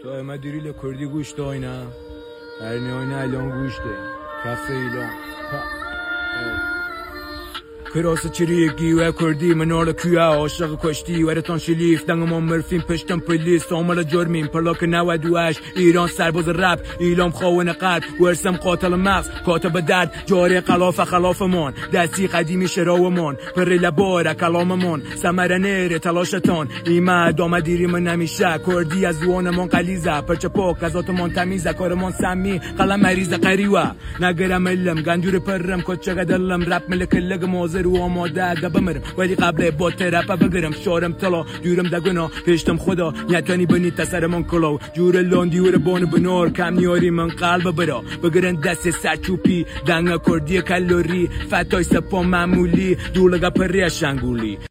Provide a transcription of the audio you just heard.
تو ما دیریل کردی گوش داینا هر نیاینا الان گوش ده کفه ایلان کراس چریکی و کردی منال کیا عاشق کشتی ورتان شلیف دنگمان مرفین پشتم پلیس آمال جرمین پلاک 98 ایران سرباز رپ ایلام خواهن قلب ورسم قاتل مغز کاتب درد جاری خلاف من دستی قدیمی شراومان پر لبار کلاممان سمر نیر تلاشتان ایمه دامه دیری من نمیشه کردی از وانمان قلیزه پرچه پاک ازاتمان تمیزه کارمان سمی قلم مریض قریوه نگرم علم گندور پرم کچه گدلم رپ ملک لگ موزه رو آماده اگه بمرم ولی قبل با ترپا بگرم شارم طلا دیورم دگنا پیشتم خدا نیتانی بنی تسرمان کلاو جور لاندیور بان بنار کم نیاری من قلب برا بگرن دست سرچوپی دنگ کردی کلوری فتای سپا معمولی دولگا پری شنگولی